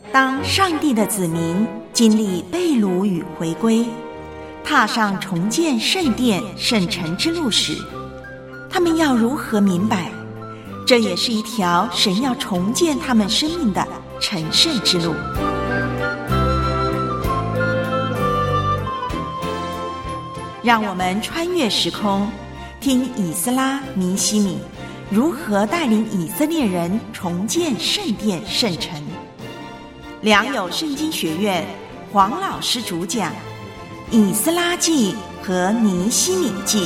当上帝的子民经历被掳与回归，踏上重建圣殿圣城之路时，他们要如何明白，这也是一条神要重建他们生命的成圣之路。让我们穿越时空，听以斯拉尼西米如何带领以色列人重建圣殿圣城。良友圣经学院黄老师主讲以斯拉记和尼西米记。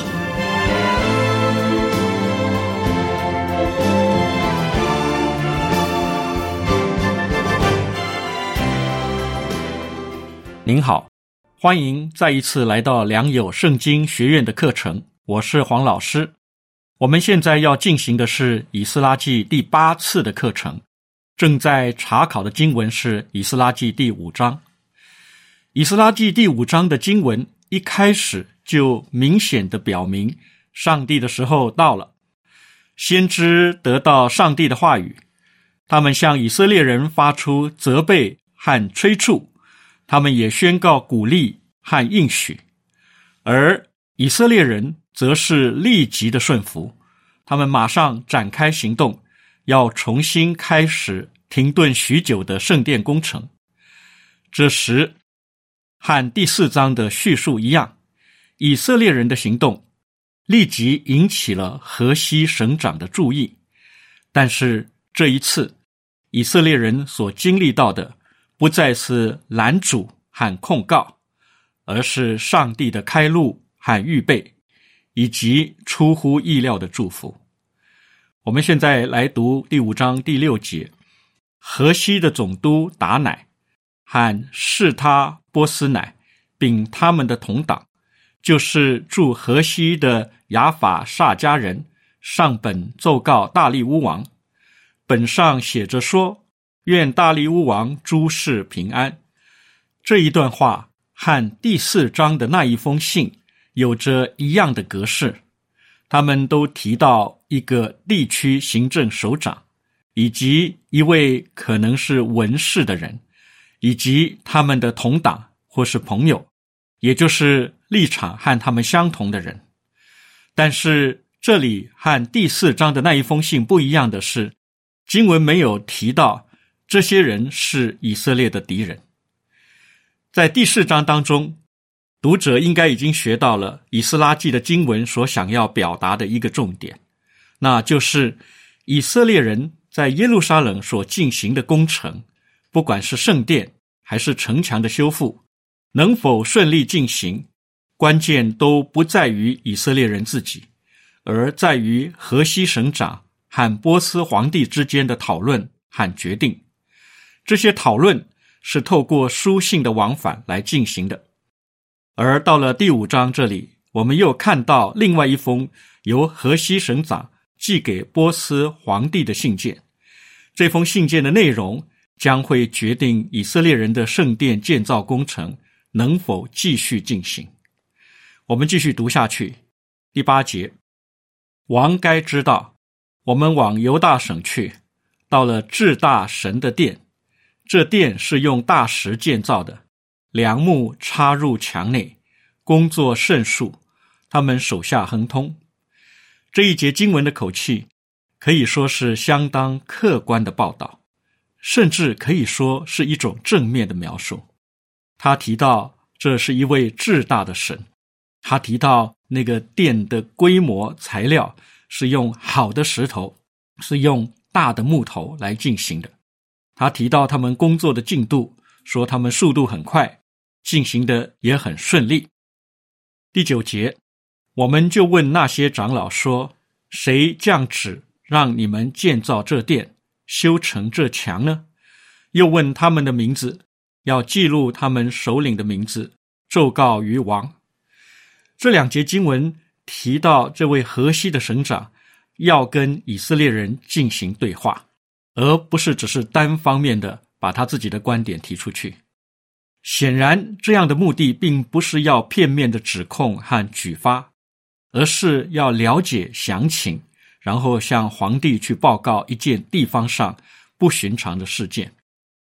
您好，欢迎再一次来到良友圣经学院的课程，我是黄老师。我们现在要进行的是以斯拉记第8次的课程，正在查考的经文是以斯拉记第5章。以斯拉记第5章的经文一开始就明显地表明上帝的时候到了，先知得到上帝的话语，他们向以色列人发出责备和催促，他们也宣告鼓励和应许，而以色列人则是立即的顺服，他们马上展开行动，要重新开始停顿许久的圣殿工程。这时和第4章的叙述一样，以色列人的行动立即引起了河西省长的注意，但是这一次以色列人所经历到的不再是拦阻和控告，而是上帝的开路和预备，以及出乎意料的祝福。我们现在来读第5章第6节，河西的总督达乃和示他波斯乃并他们的同党，就是住河西的亚法萨迦人，上本奏告大利乌王，本上写着说，愿大利乌王诸事平安。这一段话和第4章的那一封信有着一样的格式，他们都提到一个地区行政首长，以及一位可能是文士的人，以及他们的同党或是朋友，也就是立场和他们相同的人。但是这里和第4章的那一封信不一样的是，经文没有提到这些人是以色列的敌人。在第4章当中，读者应该已经学到了以斯拉记的经文所想要表达的一个重点，那就是以色列人在耶路撒冷所进行的工程，不管是圣殿还是城墙的修复，能否顺利进行，关键都不在于以色列人自己，而在于河西省长和波斯皇帝之间的讨论和决定。这些讨论是透过书信的往返来进行的。而到了第5章这里，我们又看到另外一封由河西省长寄给波斯皇帝的信件。这封信件的内容将会决定以色列人的圣殿建造工程能否继续进行。我们继续读下去，第8节，王该知道，我们往犹大省去，到了至大神的殿，这殿是用大石建造的，梁木插入墙内，工作甚数，他们手下亨通。这一节经文的口气可以说是相当客观的报道，甚至可以说是一种正面的描述。他提到这是一位至大的神，他提到那个殿的规模材料是用好的石头，是用大的木头来进行的。他提到他们工作的进度，说他们速度很快，进行的也很顺利。第9节，我们就问那些长老说，谁降旨让你们建造这殿，修成这墙呢？又问他们的名字，要记录他们首领的名字，奏告于王。这2节经文提到这位河西的省长要跟以色列人进行对话，而不是只是单方面的把他自己的观点提出去。显然这样的目的并不是要片面的指控和举发，而是要了解详情，然后向皇帝去报告一件地方上不寻常的事件。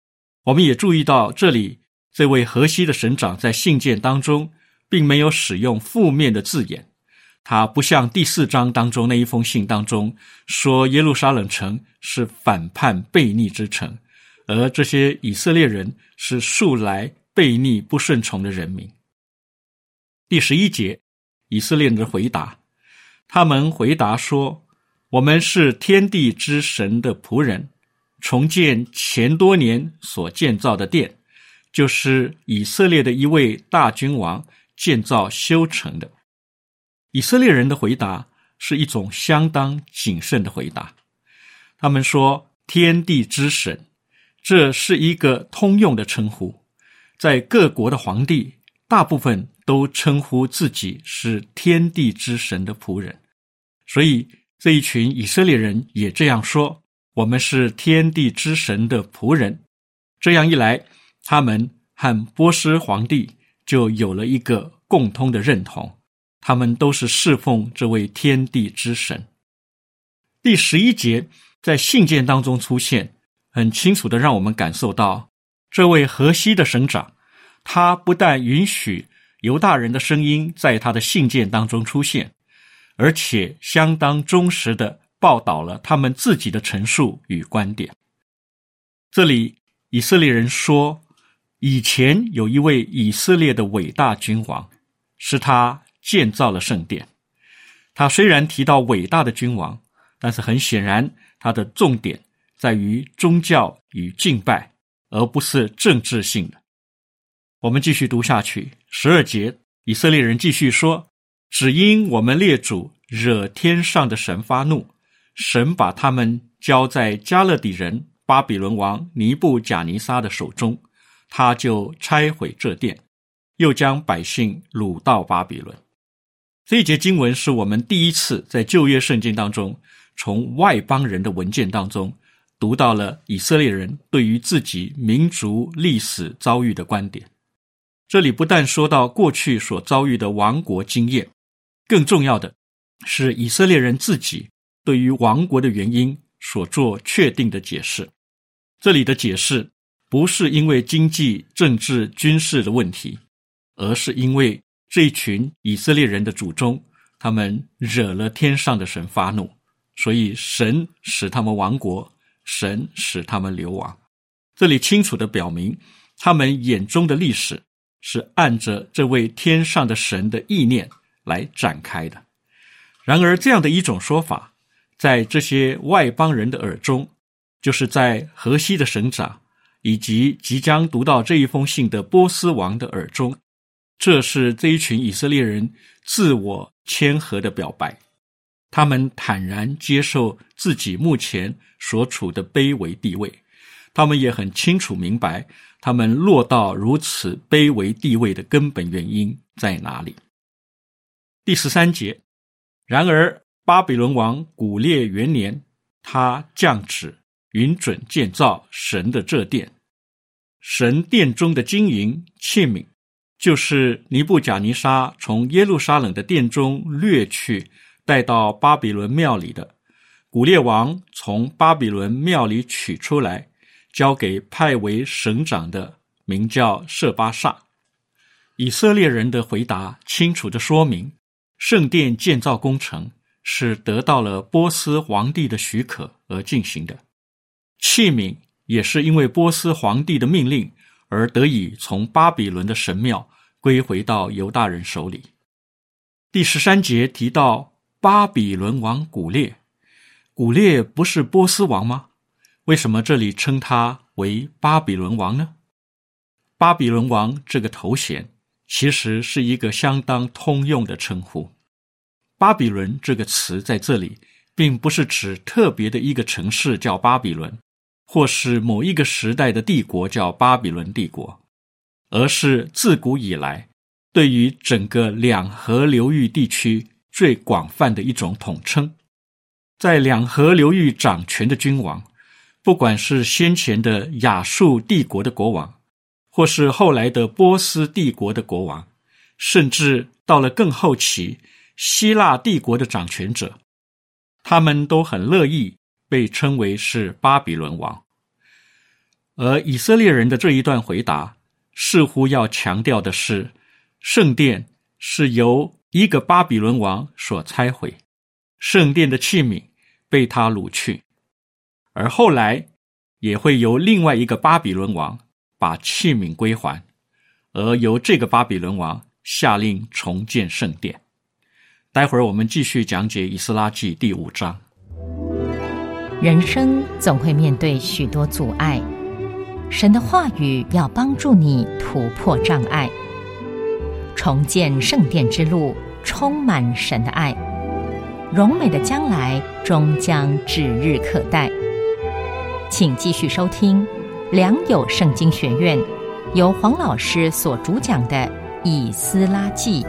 我们也注意到这里这位河西的省长在信件当中并没有使用负面的字眼，他不像第4章当中那一封信当中说耶路撒冷城是反叛悖逆之城，而这些以色列人是素来悖逆不顺从的人民。第11节，以色列人的回答，他们回答说，我们是天地之神的仆人，重建前多年所建造的殿，就是以色列的一位大君王建造修成的。以色列人的回答是一种相当谨慎的回答。他们说天地之神，这是一个通用的称呼，在各国的皇帝大部分都称呼自己是天地之神的仆人，所以这一群以色列人也这样说，我们是天地之神的仆人。这样一来，他们和波斯皇帝就有了一个共通的认同，他们都是侍奉这位天地之神。第11节在信件当中出现，很清楚地让我们感受到，这位河西的省长，他不但允许犹大人的声音在他的信件当中出现，而且相当忠实地报道了他们自己的陈述与观点。这里以色列人说，以前有一位以色列的伟大君王，是他建造了圣殿。他虽然提到伟大的君王，但是很显然他的重点在于宗教与敬拜，而不是政治性的。我们继续读下去，12节，以色列人继续说，只因我们列祖惹天上的神发怒，神把他们交在加勒底人巴比伦王尼布甲尼撒的手中，他就拆毁这殿，又将百姓掳到巴比伦。这一节经文是我们第一次在旧约圣经当中从外邦人的文件当中读到了以色列人对于自己民族历史遭遇的观点。这里不但说到过去所遭遇的亡国经验，更重要的是以色列人自己对于亡国的原因所做确定的解释。这里的解释不是因为经济、政治、军事的问题，而是因为这一群以色列人的祖宗，他们惹了天上的神发怒，所以神使他们亡国，神使他们流亡。这里清楚地表明，他们眼中的历史是按着这位天上的神的意念来展开的。然而这样的一种说法，在这些外邦人的耳中，就是在河西的省长以及即将读到这一封信的波斯王的耳中，这是这一群以色列人自我谦和的表白。他们坦然接受自己目前所处的卑微地位，他们也很清楚明白他们落到如此卑微地位的根本原因在哪里。第13节，然而巴比伦王古列元年，他降旨允准建造神的这殿。神殿中的金银器皿，就是尼布甲尼撒从耶路撒冷的殿中掠去带到巴比伦庙里的，古列王从巴比伦庙里取出来，交给派为省长的名叫舍巴萨。以色列人的回答清楚地说明，圣殿建造工程是得到了波斯皇帝的许可而进行的，器皿也是因为波斯皇帝的命令而得以从巴比伦的神庙归回到犹大人手里。第13节提到巴比伦王古列，古列不是波斯王吗？为什么这里称他为巴比伦王呢？巴比伦王这个头衔其实是一个相当通用的称呼。巴比伦这个词在这里并不是指特别的一个城市叫巴比伦，或是某一个时代的帝国叫巴比伦帝国，而是自古以来对于整个两河流域地区最广泛的一种统称。在两河流域掌权的君王，不管是先前的亚述帝国的国王，或是后来的波斯帝国的国王，甚至到了更后期希腊帝国的掌权者，他们都很乐意被称为是巴比伦王。 而以色列人的这一段回答似乎要强调的是，圣殿是由一个巴比伦王所拆毁，圣殿的器皿被他掳去，而后来也会由另外一个巴比伦王把器皿归还，而由这个巴比伦王下令重建圣殿。待会儿我们继续讲解以斯拉记第5章。 人生总会面对许多阻碍，神的话语要帮助你突破障碍。重建圣殿之路充满神的爱，荣美的将来终将指日可待。请继续收听良友圣经学院由黄老师所主讲的以斯拉记。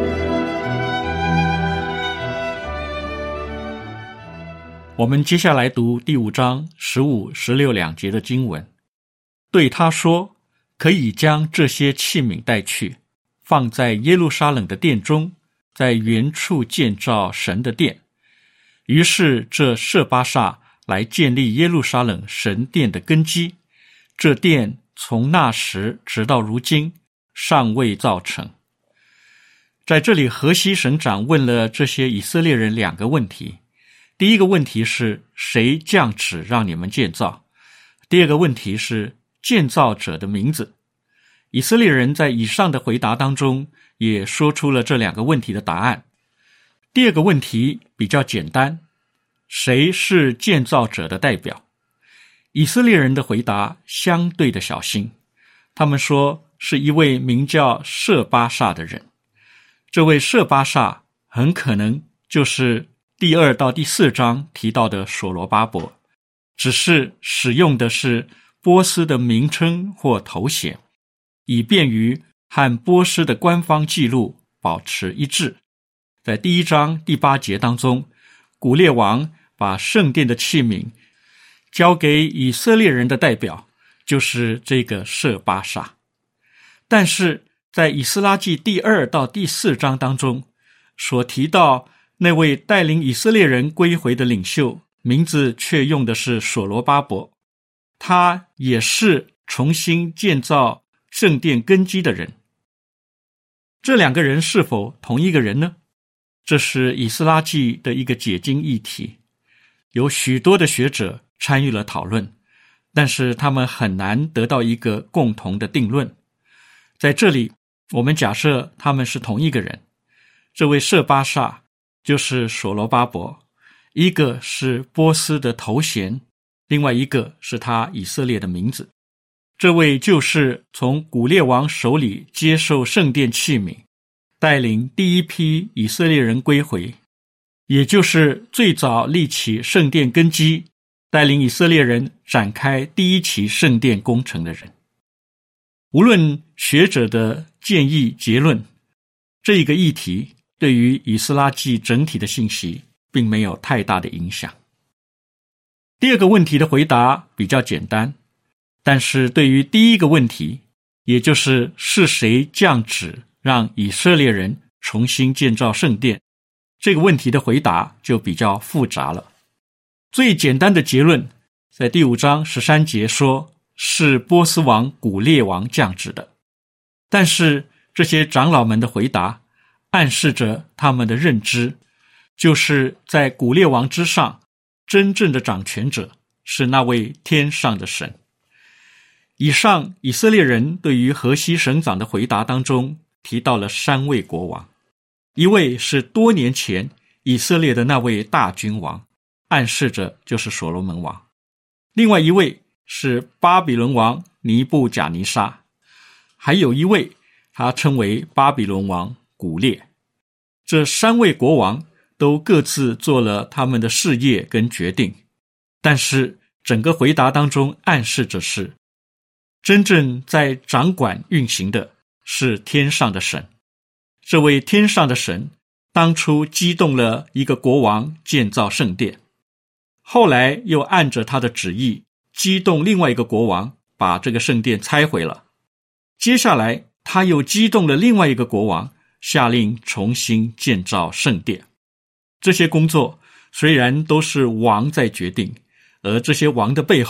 我们接下来读第5章15、16两节的经文。对他说，可以将这些器皿带去，放在耶路撒冷的殿中，在原处建造神的殿。于是这舍巴萨来建立耶路撒冷神殿的根基，这殿从那时直到如今尚未造成。在这里，何西省长问了这些以色列人2个问题。第一个问题是，谁降旨让你们建造？第二个问题是建造者的名字。以色列人在以上的回答当中也说出了这2个问题的答案。第二个问题比较简单，谁是建造者的代表？以色列人的回答相对的小心，他们说是一位名叫舍巴萨的人。这位舍巴萨很可能就是第2到第4章提到的所罗巴伯，只是使用的是波斯的名称或头衔，以便于和波斯的官方记录保持一致。在第1章第8节当中，古列王把圣殿的器皿交给以色列人的代表，就是这个舍巴萨。但是在以斯拉记第2到第4章当中所提到那位带领以色列人归回的领袖，名字却用的是所罗巴伯，他也是重新建造圣殿根基的人。这2个人是否同一个人呢？这是以斯拉记的一个解经议题，有许多的学者参与了讨论，但是他们很难得到一个共同的定论。在这里，我们假设他们是同一个人，这位舍巴萨就是所罗巴伯，一个是波斯的头衔，另外一个是他以色列的名字。这位就是从古列王手里接受圣殿器皿，带领第一批以色列人归回，也就是最早立起圣殿根基，带领以色列人展开第1期圣殿工程的人。无论学者的建议结论，这一个议题对于以斯拉记整体的信息并没有太大的影响。第2个问题的回答比较简单，但是对于第1个问题，也就是谁降旨让以色列人重新建造圣殿，这个问题的回答就比较复杂了。最简单的结论在第5章13节说，是波斯王古列王降旨的。但是这些长老们的回答暗示着他们的认知，就是在古列王之上，真正的掌权者是那位天上的神。以上以色列人对于何西省长的回答当中提到了3位国王，一位是多年前以色列的那位大君王，暗示着就是所罗门王；另外一位是巴比伦王尼布甲尼撒，还有一位他称为巴比伦王古列。这3位国王都各自做了他们的事业跟决定，但是整个回答当中暗示着是真正在掌管运行的是天上的神。这位天上的神当初激动了一个国王建造圣殿，后来又按着他的旨意激动另外一个国王把这个圣殿拆毁了，接下来他又激动了另外一个国王下令重新建造圣殿。这些工作虽然都是王在决定，而这些王的背后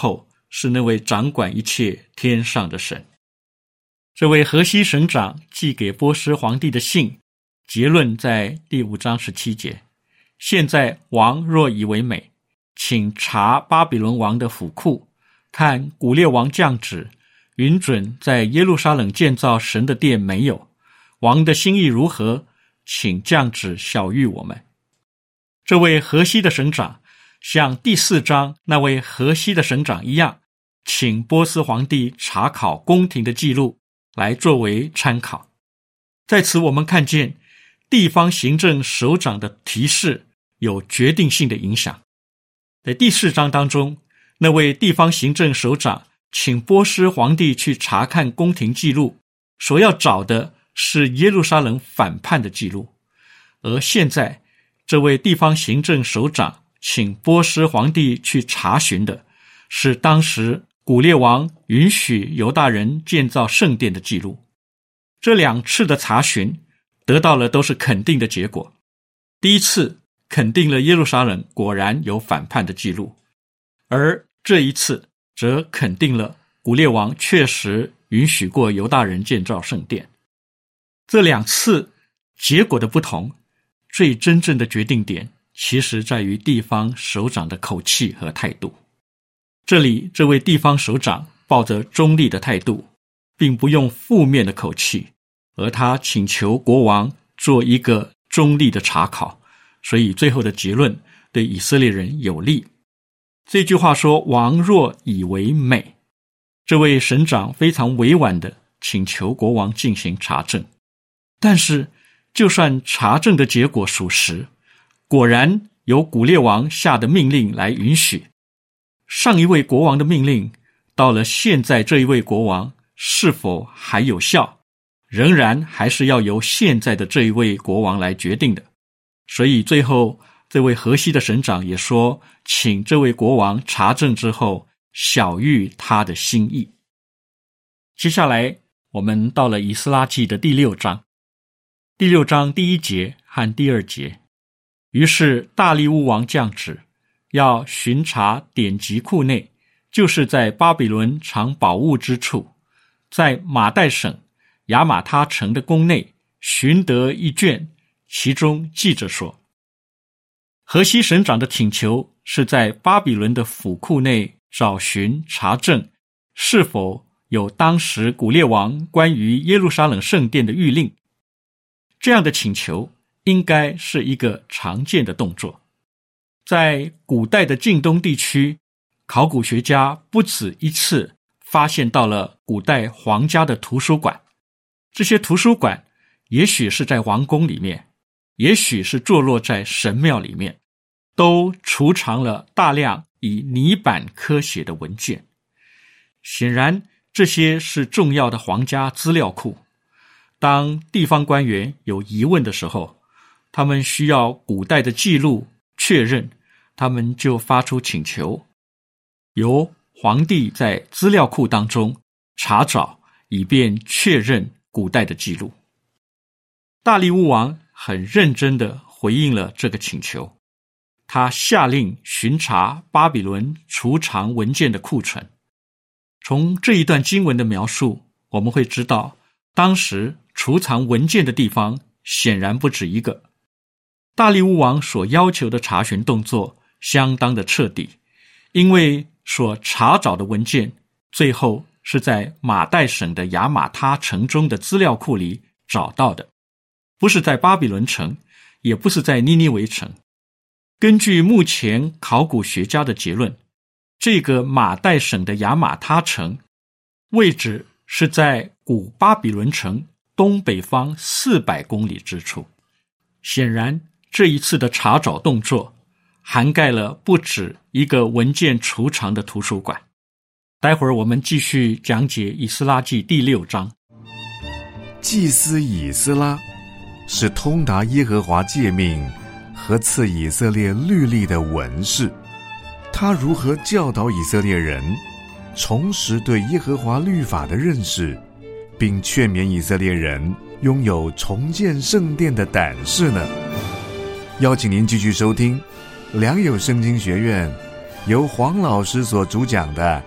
是那位掌管一切天上的神。这位河西省长寄给波斯皇帝的信，结论在第5章17节。现在王若以为美，请查巴比伦王的府库，看古列王降旨，允准在耶路撒冷建造神的殿没有，王的心意如何，请降旨晓谕我们。这位河西的省长像第4章那位河西的省长一样，请波斯皇帝查考宫廷的记录来作为参考。在此我们看见地方行政首长的提示有决定性的影响。在第4章当中，那位地方行政首长请波斯皇帝去查看宫廷记录，所要找的是耶路撒冷反叛的记录。而现在这位地方行政首长请波斯皇帝去查询的是当时古列王允许犹大人建造圣殿的记录。这2次的查询得到了都是肯定的结果。第一次肯定了耶路撒冷果然有反叛的记录，而这一次则肯定了古列王确实允许过犹大人建造圣殿。这2次结果的不同，最真正的决定点其实在于地方首长的口气和态度。这里这位地方首长抱着中立的态度，并不用负面的口气，而他请求国王做一个中立的查考，所以最后的结论对以色列人有利。这句话说王若以为美，这位省长非常委婉地请求国王进行查证。但是就算查证的结果属实，果然由古列王下的命令来允许，上一位国王的命令到了现在这一位国王是否还有效，仍然还是要由现在的这一位国王来决定的。所以最后这位河西的省长也说，请这位国王查证之后晓谕他的心意。接下来我们到了以斯拉记的第6章。第6章第1节和第2节，于是大利乌王降旨，要巡查典籍库内，就是在巴比伦藏宝物之处，在马代省亚玛他城的宫内寻得一卷，其中记着说。河西省长的请求是在巴比伦的府库内找寻查证，是否有当时古列王关于耶路撒冷圣殿的谕令。这样的请求应该是一个常见的动作。在古代的近东地区，考古学家不止一次发现到了古代皇家的图书馆。这些图书馆也许是在王宫里面，也许是坐落在神庙里面，都储藏了大量以泥板刻写的文件。显然这些是重要的皇家资料库。当地方官员有疑问的时候，他们需要古代的记录确认，他们就发出请求，由皇帝在资料库当中查找，以便确认古代的记录。大利乌王很认真地回应了这个请求，他下令巡查巴比伦储藏文件的库存。从这一段经文的描述，我们会知道当时储藏文件的地方显然不止一个。大利乌王所要求的查询动作相当的彻底，因为所查找的文件最后是在马代省的亚玛他城中的资料库里找到的，不是在巴比伦城，也不是在尼尼微城。根据目前考古学家的结论，这个马代省的亚玛他城位置是在古巴比伦城东北方400公里之处。显然这一次的查找动作涵盖了不止一个文件储藏的图书馆。待会儿我们继续讲解以斯拉记第6章。 祭司以斯拉是通达耶和华诫命和赐以色列律例的文士，他如何教导以色列人重拾对耶和华律法的认识，并劝勉以色列人拥有重建圣殿的胆识呢？邀请您继续收听良友圣经学院由黄老师所主讲的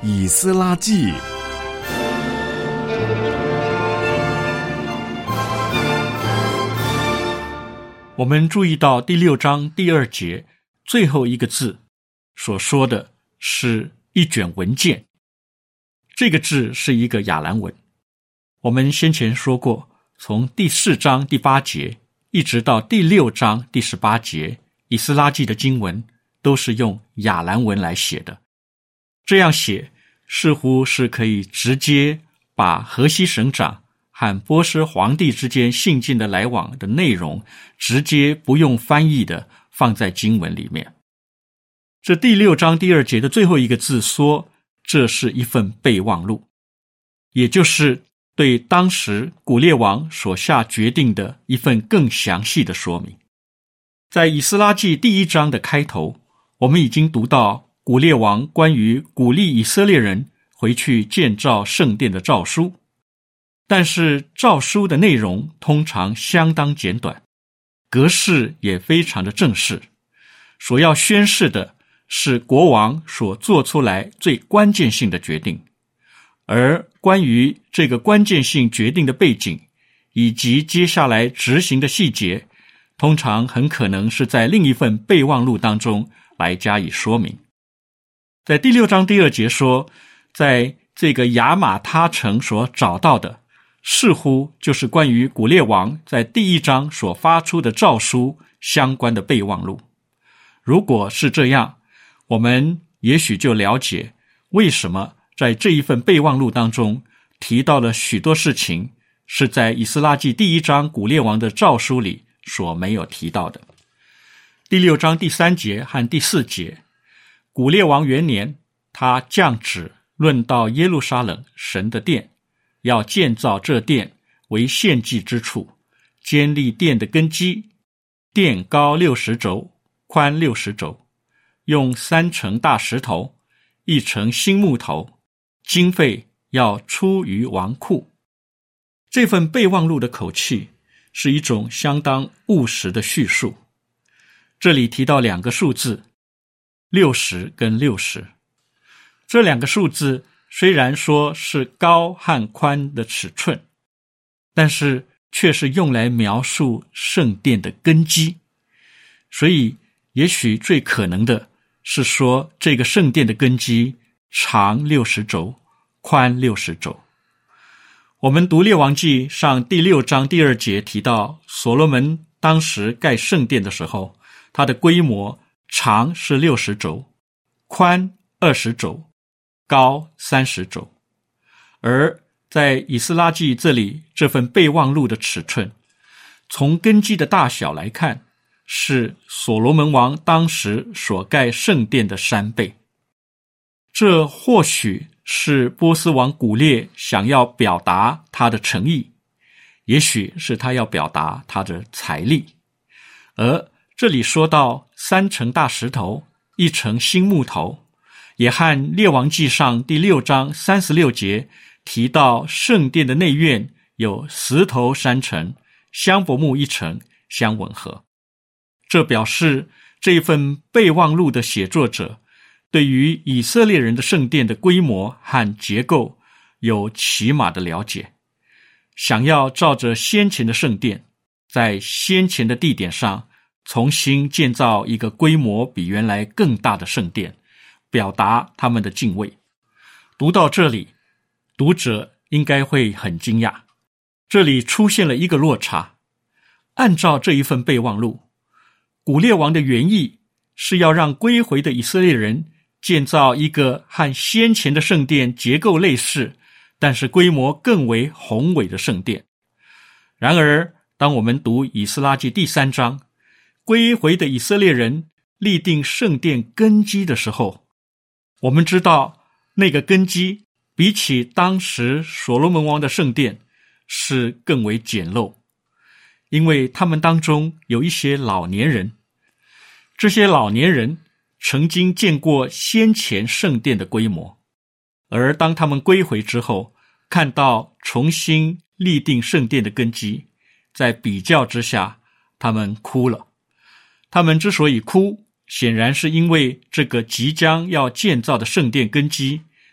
以斯拉记。 我们注意到第6章第2节最后一个字所说的是一卷文件，这个字是一个亚兰文。我们先前说过，从第4章第8节一直到第6章第18节，以斯拉记的经文都是用亚兰文来写的。这样写似乎是可以直接把河西省长和波斯皇帝之间信件的来往的内容直接不用翻译的放在经文里面。这第6章第2节的最后一个字说，这是一份备忘录，也就是对当时古列王所下决定的一份更详细的说明。在以斯拉记第1章的开头，我们已经读到古列王关于鼓励以色列人回去建造圣殿的诏书，但是诏书的内容通常相当简短，格式也非常的正式，所要宣示的是国王所做出来最关键性的决定，而关于这个关键性决定的背景以及接下来执行的细节，通常很可能是在另一份备忘录当中来加以说明。在第6章第2节说，在这个亚玛他城所找到的似乎就是关于古列王在第1章所发出的诏书相关的备忘录。如果是这样，我们也许就了解为什么在这一份备忘录当中提到了许多事情是在以斯拉记第1章古列王的诏书里所没有提到的。第6章第3节和第4节，古列王元年，他降旨论到耶路撒冷神的殿，要建造这殿为献祭之处，坚立殿的根基，殿高60肘，宽60肘，用3层大石头，1层新木头，经费要出于王库。这份备忘录的口气是一种相当务实的叙述。这里提到2个数字，60跟60。这2个数字虽然说是高和宽的尺寸，但是却是用来描述圣殿的根基。所以也许最可能的是说，这个圣殿的根基长60肘，宽60肘。我们读列王记上第6章第2节提到，所罗门当时盖圣殿的时候，它的规模长是60肘，宽20肘，高30肘。而在以斯拉记这里，这份备忘录的尺寸，从根基的大小来看，是所罗门王当时所盖圣殿的3倍。这或许是波斯王古列想要表达他的诚意，也许是他要表达他的财力。而这里说到3层大石头，1层新木头，也和列王记上第6章36节提到圣殿的内院有石头3层，香柏木1层相吻合。这表示这份备忘录的写作者对于以色列人的圣殿的规模和结构有起码的了解，想要照着先前的圣殿，在先前的地点上重新建造一个规模比原来更大的圣殿，表达他们的敬畏。读到这里，读者应该会很惊讶，这里出现了一个落差。按照这一份备忘录，古列王的原意是要让归回的以色列人建造一个和先前的圣殿结构类似，但是规模更为宏伟的圣殿。然而，当我们读以斯拉记第3章，归回的以色列人立定圣殿根基的时候，我们知道那个根基比起当时所罗门王的圣殿是更为简陋，因为他们当中有一些老年人，这些老年人曾经见过先前圣殿的规模，而当他们归回之后，看到重新立定圣殿的根基，在比较之下，他们哭了。他们之所以哭，显然是因为这个即将要建造的圣殿根基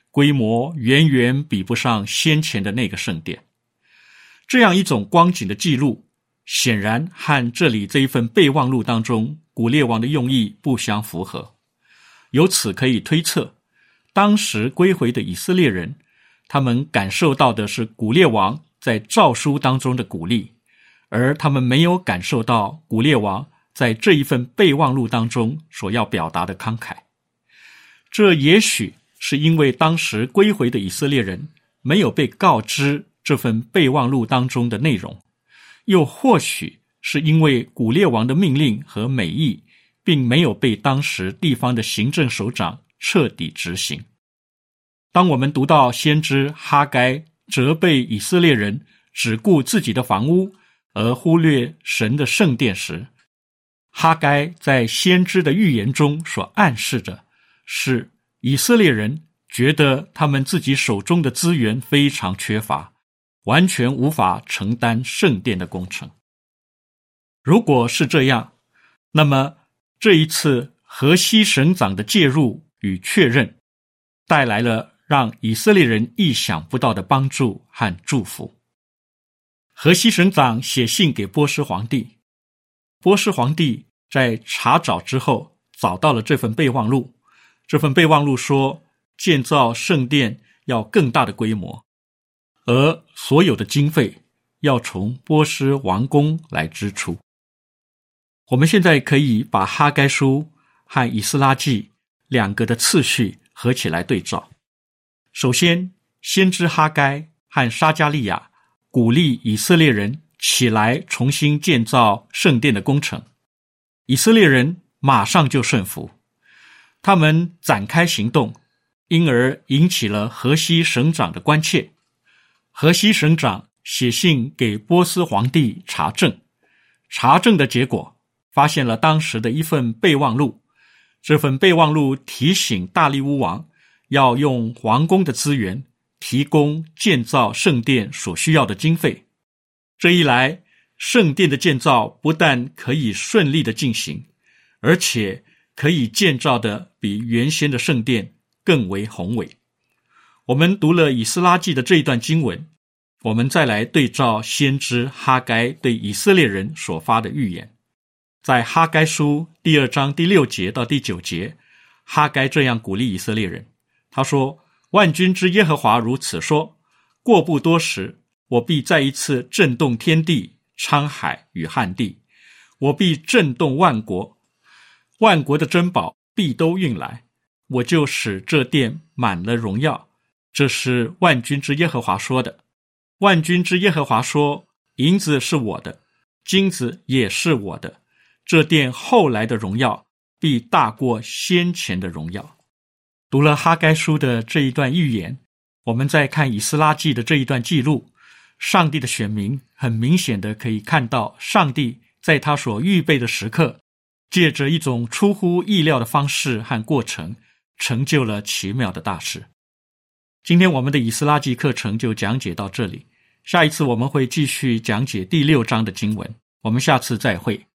规模远远比不上先前的那个圣殿。这样一种光景的记录，显然和这里这一份备忘录当中古列王的用意不相符合。由此可以推测，当时归回的以色列人，他们感受到的是古列王在诏书当中的鼓励，而他们没有感受到古列王在这一份备忘录当中所要表达的慷慨。这也许是因为当时归回的以色列人没有被告知这份备忘录当中的内容，又或许是因为古列王的命令和美意并没有被当时地方的行政首长彻底执行。当我们读到先知哈该责备以色列人只顾自己的房屋而忽略神的圣殿时，哈该在先知的预言中所暗示的是以色列人觉得他们自己手中的资源非常缺乏，完全无法承担圣殿的工程。如果是这样，那么这一次河西省长的介入与确认，带来了让以色列人意想不到的帮助和祝福。河西省长写信给波斯皇帝，波斯皇帝在查找之后找到了这份备忘录。这份备忘录说，建造圣殿要更大的规模，而所有的经费要从波斯王宫来支出。我们现在可以把哈该书和以斯拉记两个的次序合起来对照。首先，先知哈该和撒迦利亚鼓励以色列人起来重新建造圣殿的工程，以色列人马上就顺服，他们展开行动，因而引起了河西省长的关切。河西省长写信给波斯皇帝查证，查证的结果发现了当时的一份备忘录。这份备忘录提醒大利乌王要用王宫的资源提供建造圣殿所需要的经费。这一来，圣殿的建造不但可以顺利的进行，而且可以建造的比原先的圣殿更为宏伟。我们读了以斯拉记的这一段经文，我们再来对照先知哈该对以色列人所发的预言。在哈该书第2章第6节到第9节，哈该这样鼓励以色列人，他说，万军之耶和华如此说，过不多时，我必再一次震动天地、沧海与旱地，我必震动万国，万国的珍宝必都运来，我就使这殿满了荣耀。这是万军之耶和华说的。万军之耶和华说，银子是我的，金子也是我的，这殿后来的荣耀必大过先前的荣耀。读了哈该书的这一段预言，我们再看以斯拉记的这一段记录，上帝的选民很明显的可以看到，上帝在他所预备的时刻，借着一种出乎意料的方式和过程，成就了奇妙的大事。今天我们的以斯拉记课程就讲解到这里，下一次我们会继续讲解第6章的经文，我们下次再会。